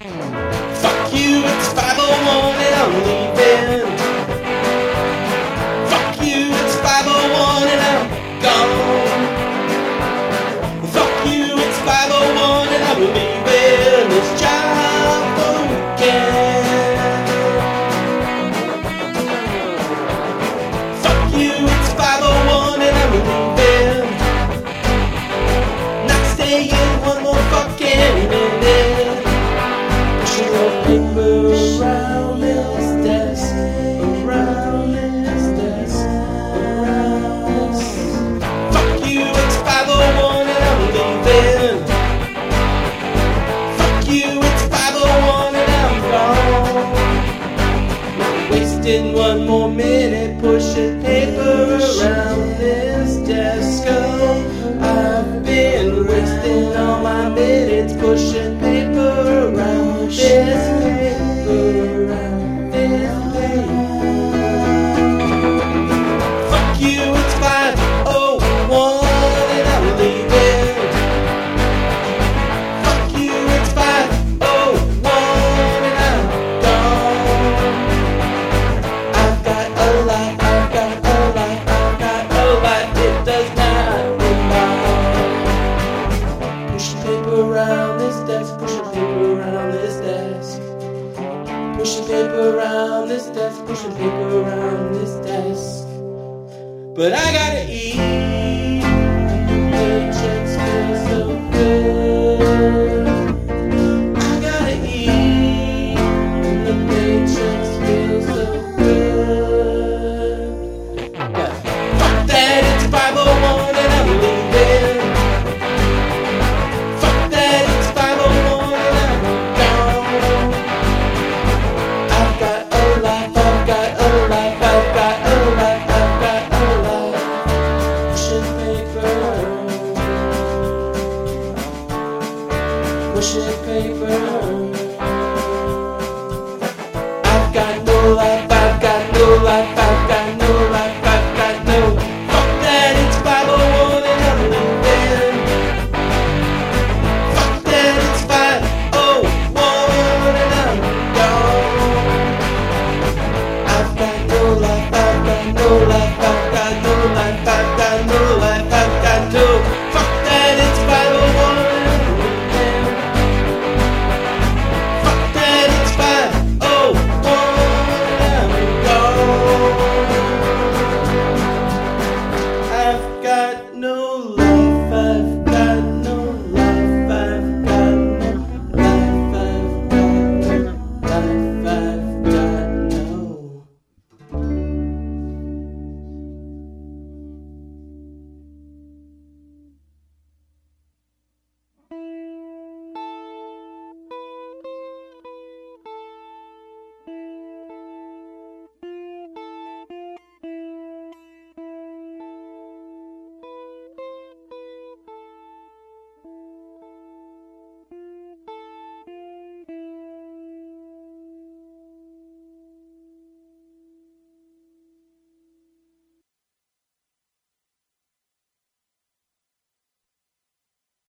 Fuck you, it's 5:01 and I'm leaving. Fuck you, it's 5:01 and I'm gone. Fuck you, it's 5:01 and I'm leaving this job for the weekend. Fuck you, it's 5:01 and I'm leaving. Not staying one more fucking minute. Pushing the paper around this desk, around this desk, around this. Fuck you, it's 5:01 and I'm leaving. Fuck you, it's 5:01 and I'm gone. Not wasting one more minute pushing paper around this desk. Oh, I've been wasting all my minutes pushing paper around this paper around this paper. Fuck you, it's 5:01 and I'm leaving. Fuck you, it's 5:01 and I'm gone. I've got a lot, I've got a lot, I've got a lot. It does not involve pushing paper around this desk, pushing paper around this desk, pushing paper around this desk, pushing paper around this desk. But I gotta eat. Paychecks feel so good. I gotta eat. The paychecks feel so good. But fuck that, it's 5:01 and I'm leaving. Fuck that, it's 5:01 and I'm gone. I've got a life, I've got a life, I've got a life, I've got a life. Pushing paper, pushing paper.